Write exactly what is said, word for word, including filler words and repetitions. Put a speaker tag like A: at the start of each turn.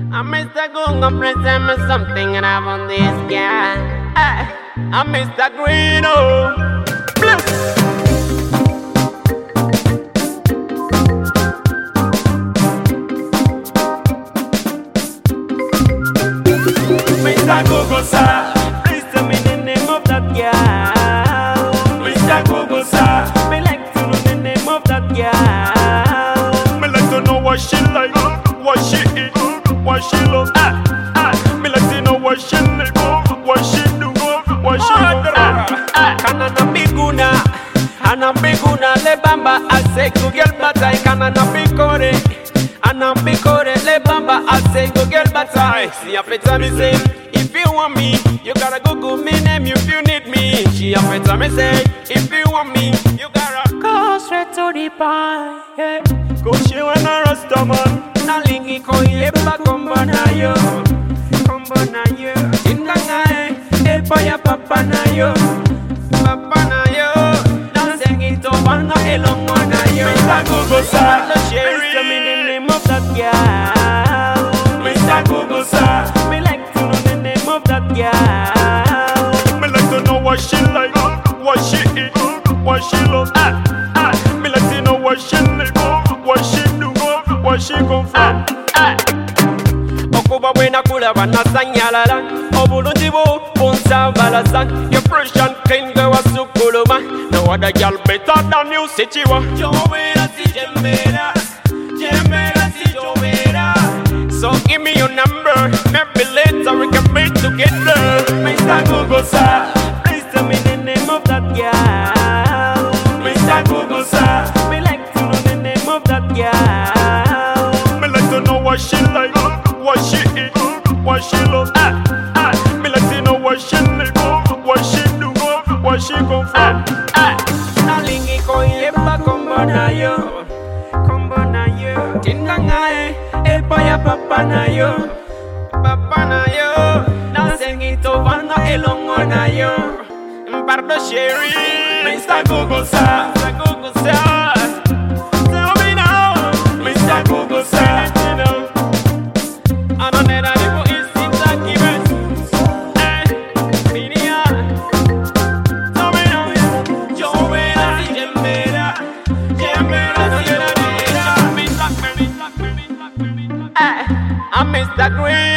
A: I'm Mister Google, present me something and I'm on this guy. Hey, I'm Mister Greeno. Bless.
B: Mister Google, sir, please tell me the name of that girl. Mister Google, sir, me like to know the name of that girl. Me like to know what she like, what she eat, what she love. Ah, ah. Me like to know what she live, what she do, what she love. Ah,
A: ah. Kana na biguna, ana biguna le bamba ase Google batai. Kana na bikore, ana bikore le bamba ase Google batai. See a fit me say, if you want me, you gotta Google me name if you need me. She a fit me say, if you want me, you gotta go straight to the point. Yeah.
B: Go she wanna rasta man.
A: Na lingi ko yepa kombo na yo, kombo na yo. Indanga eh, epa ya papa na yo, papa na yo. Na sengi to banga elongo na yo.
B: Mister Google, sir,
A: please tell me the name of that girl.
B: Mister Google, sir,
A: me like to know the name of that girl.
B: Me like to know what she like, what she eat, what she love. Ah, ah. Me like to know what she live, what she do, what she come from.
A: Ah, ah. Okuba wena kula wana sanyalala. Obulungi bo punsa balasan. Your fresh and clean girl was sukuluma. No other girl better than you, Sichiwa. Jowera si jembera, jembera si jowera. So give me your number, maybe later we can meet together.
B: Mister Google, sir,
A: please tell me the name of that girl.
B: Mister Google, sir,
A: me like to know the name of that girl.
B: Me like to know what she like, what she eat, what she love. Ah, ah. Me like to know what she live, what she do, what she come from.
A: Ah, ah. Nalingi ko yepa kombo na yo, kombo na yo. Tindanga eh, epa ya papa na yo, papa na yo. Na sengi to vanga elongo na yo. Mpardo sherry,
B: Mister Google, sir,
A: Mister Google, sir. Tell me now,
B: Mister Google, sir.
A: I don't need a little instinct like even. Eh, Minia. Tell me now, Jowera si jembera, jembera si jembera. Eh, I'm Mister Green.